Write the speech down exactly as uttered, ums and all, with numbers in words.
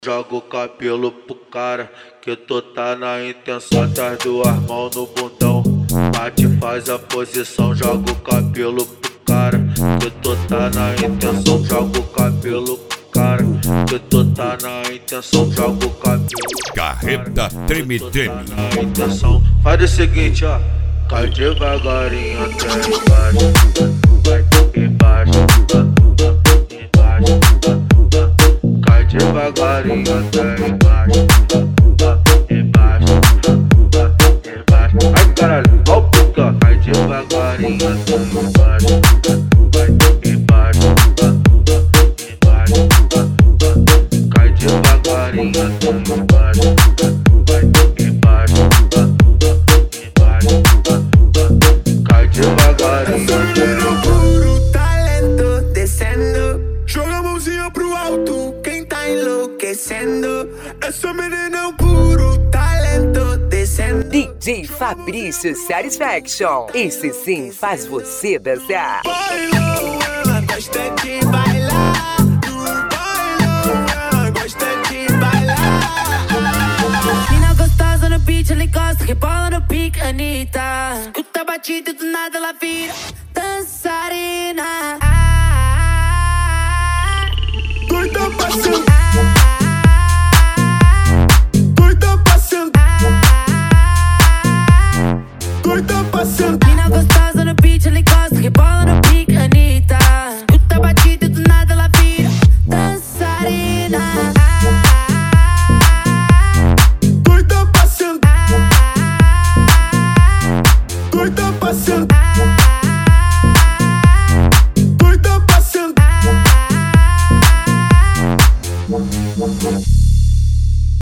Joga o cabelo pro cara, que tu tá na intenção. Das duas mãos no bundão, bate, faz a posição. Joga o cabelo pro cara, que tu tá na intenção. Joga o cabelo pro cara, que tu tá na intenção. Joga o cabelo. Carreta treme treme. Na intenção. Faz o seguinte, ó. Cai devagarinho até embaixo. Vai embaixo. Devagarinho até embaixo, embaixo, embaixo. Ai caralho, ó o pica. Vai devagarinho até embaixo, vai embaixo, embaixo. Cai devagarinho até embaixo, vai embaixo, embaixo. Cai devagarinho até embaixo. Puro talento descendo, joga a mãozinha pro alto. Enlouquecendo, essa menina é um puro talento descendo. D J Fabrício Satisfaction, esse sim faz você dançar. Bailou, ela gosta de bailar. No bailou, ela gosta de bailar. Mina gostosa no beat, ela encosta, rebola no pique, Anitta. Escuta a batida e do nada ela vira.